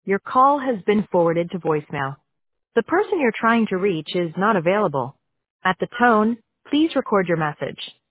Your call has been forwarded to voicemail. The person you're trying to reach is not available. At the tone, please record your message.